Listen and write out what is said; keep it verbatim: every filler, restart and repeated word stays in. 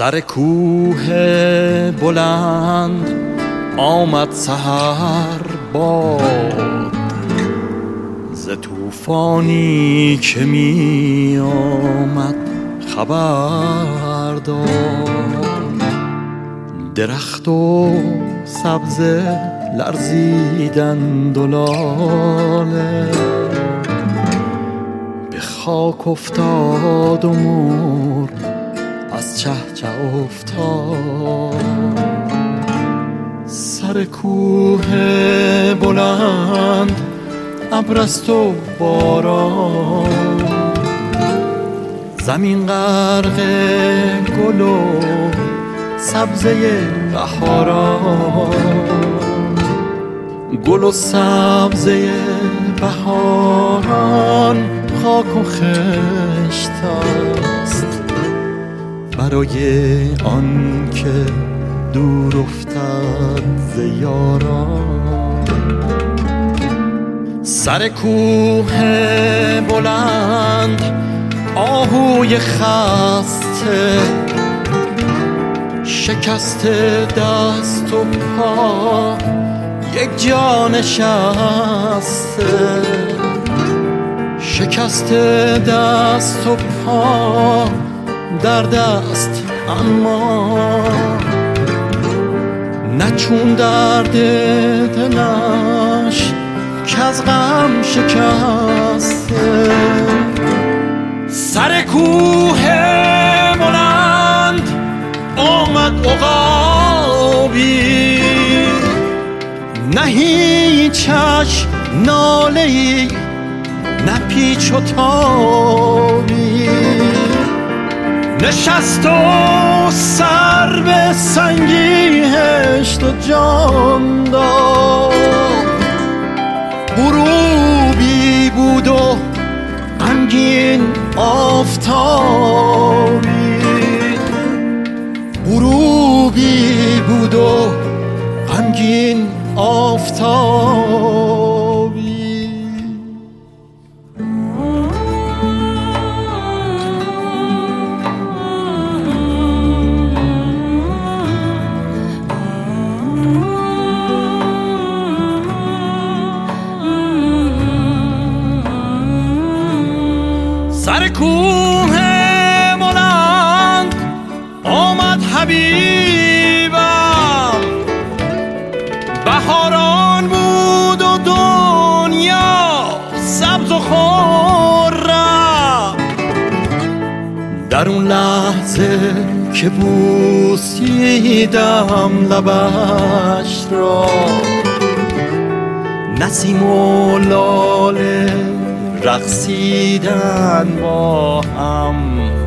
سر کوه بلند آمد سحر باد، ز طوفانی که می آمد خبر داد. درخت و سبزه لرزیدند و لاله، به خاک افتاد و مرغ از چه چه افتاد. سر کوه بلند ابر است و باران، زمین غرق گل و سبزه بهاران. گل و سبزه بهاران خاک و خشت است، برای آن که دور افتد ز یاران. سر کوه بلند آهوی خسته، شکسته دست و پا یک جا نشسته. شکسته دست و پا در دست اما نچون درد دلش که از غم شکسته. سر کوه بلند آمد عقابی، نه هیچش ناله‌ای نه پیچ و تابی. نشست و سر به سنگی هشت و جان داد. غروبی بود و غمگین آفتابی، غروبی بود و غمگین آفتابی. سر کوه بلند آمد حبیبم، بهاران بود و دنیا سبز و خرم. در اون لحظه که بوسیدم لبش را، نسیم و لاله رقصیدن با هم.